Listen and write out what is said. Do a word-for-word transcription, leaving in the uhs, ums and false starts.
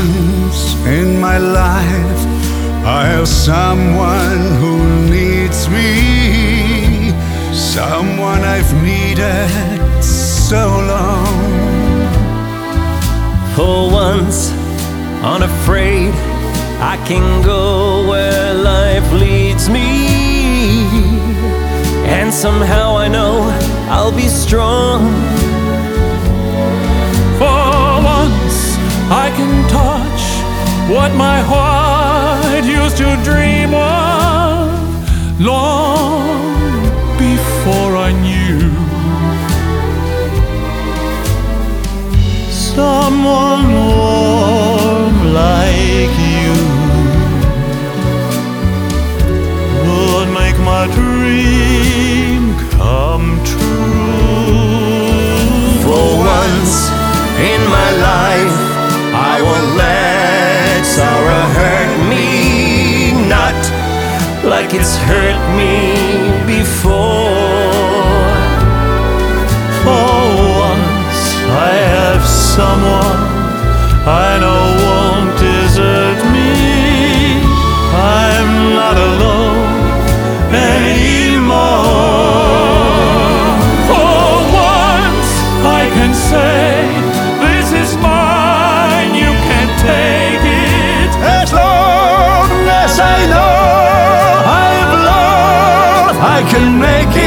once in my life I have someone who needs me, someone I've needed so long. For once, unafraid, I can go where life leads me, and somehow I know I'll be strong. For once, I can touch what my heart used to dream of long before I knew. Someone warm like you would make my dream come true. For once in my life, I won't let sorrow hurt me, not like it's hurt me before. For once I have someone I know won't desert me. I'm not alone anymore. For once I can say, this is mine, you can't take it. As long as I know I've loved, I can make